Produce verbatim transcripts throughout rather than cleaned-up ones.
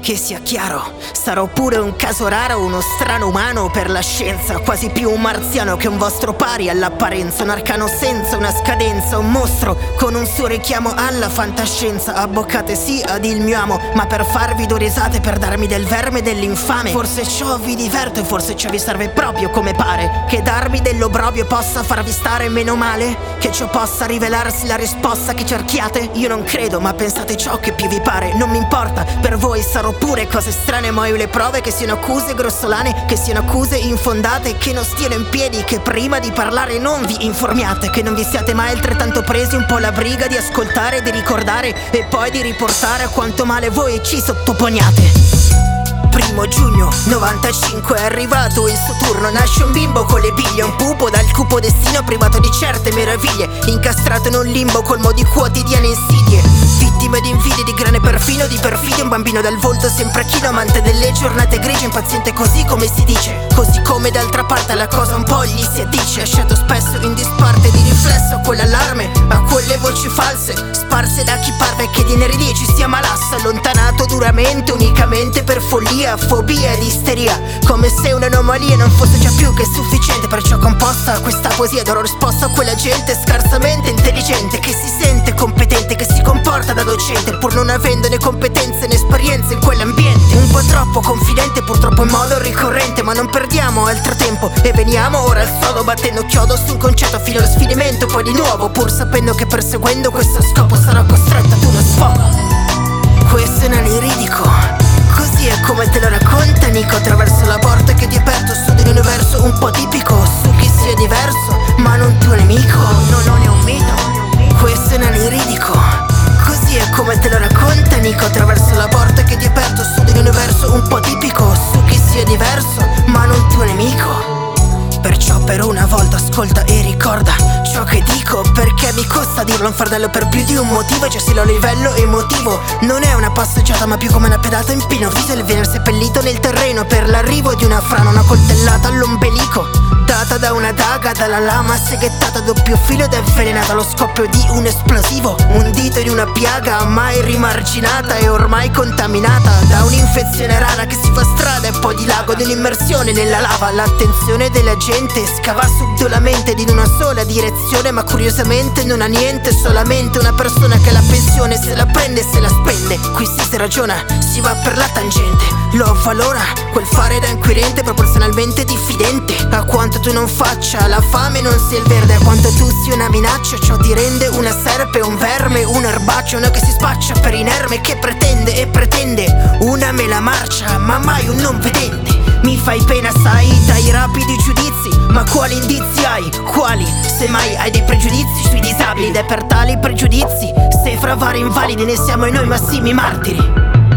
Che sia chiaro, sarò pure un caso raro, uno strano umano per la scienza, quasi più un marziano che un vostro pari all'apparenza, un arcano senza una scadenza, un mostro con un suo richiamo alla fantascienza. Abboccate sì ad il mio amo, ma per farvi due risate, per darmi del verme e dell'infame. Forse ciò vi diverte e forse ciò vi serve proprio come pare, che darmi dell'obrobio possa farvi stare meno male, che ciò possa rivelarsi la risposta che cerchiate. Io non credo, ma pensate ciò che più vi pare, non mi importa, per voi sarò pure cose strane, ma io le prove che siano accuse grossolane, che siano accuse infondate, che non stiano in piedi, che prima di parlare non vi informiate, che non vi siate mai altrettanto presi un po' la briga di ascoltare, di ricordare e poi di riportare a quanto male voi ci sottoponiate. Primo giugno novantacinque è arrivato il suo turno, nasce un bimbo con le biglie, un pupo dal cupo destino privato di certe meraviglie, incastrato in un limbo colmo di quotidiane insidie, vittime di invidie, di grane perfino, di perfidia, un bambino dal volto sempre chino, amante delle giornate grigie, impaziente così come si dice, così come d'altra parte la cosa un po' gli si addice, lasciato spesso in disparte di riflesso a quell'allarme, a quelle voci false sparse da chi parve che di ineridie ci si ammalasse, allontanato duramente unicamente per follia, fobia ed isteria, come se un'anomalia non fosse già più che sufficiente, perciò composta questa poesia darò risposta a quella gente scarsamente intelligente, che si sente competente, che si comporta da docente pur non avendo né competenze né esperienze in quell'ambiente, un po' troppo confidente purtroppo in modo ricorrente, ma non perdiamo altro tempo e veniamo ora al sodo, battendo chiodo su un concetto fino allo sfinimento, poi di nuovo pur sapendo che perseguendo questo scopo sarò costretto ad uno sfogo. Questo è un aniridico, così è come te lo racconta Nico, attraverso la porta che ti ha aperto su di un universo un po' tipico, su chi sia diverso ma non tuo nemico, no, non è un mito. Questo è un aniridico, così è come te lo racconta Nico, attraverso la porta che ti ha aperto su di un universo un po' tipico, su chi sia diverso ma non tuo nemico. Perciò per una volta ascolta e ricorda ciò che dico, perché mi costa dirlo a un fardello per più di un motivo, cioè se lo livello emotivo non è una passeggiata ma più come una pedata in pino viso, il venire seppellito nel terreno per l'arrivo di una frana, una coltellata all'ombelico data da una daga, dalla lama seghettata a doppio filo ed avvelenata allo scoppio di un esplosivo, un dito di una piaga mai rimarginata e ormai contaminata da un'infezione rara che si fa strada e poi dilago di un'immersione nella lava. L'attenzione della gente scava subdolamente ed in una sola direzione, ma curiosamente non ha niente, solamente una persona che la pensione se la prende e se la spende. Qui si si ragiona, si va per la tangente, lo avvalora quel fare da inquirente proporzionalmente diffidente a quanto tu non faccia, la fame non sia il verde, a quanto tu sia una minaccia, ciò ti rende una serpe, un verme, un erbaceo, uno che si spaccia per inerme, che pretende e pretende una mela marcia, ma mai un non vedente. Mi fai pena sai dai rapidi giudizi, ma quali indizi hai? Quali? Se mai hai dei pregiudizi sui disabili ed è per tali pregiudizi se fra vari invalidi ne siamo noi massimi martiri.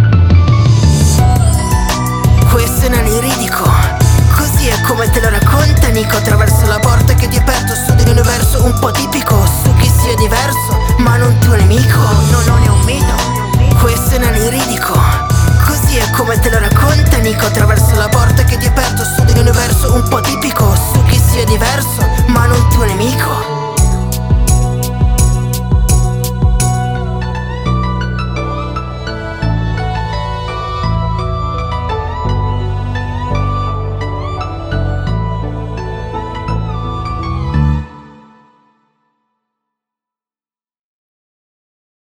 Questo è un aniridico, così è come te lo racconta Nico, attraverso la porta che ti ha aperto su di un universo un po' tipico, su chi sia diverso ma non tuo nemico, no, non è un mito.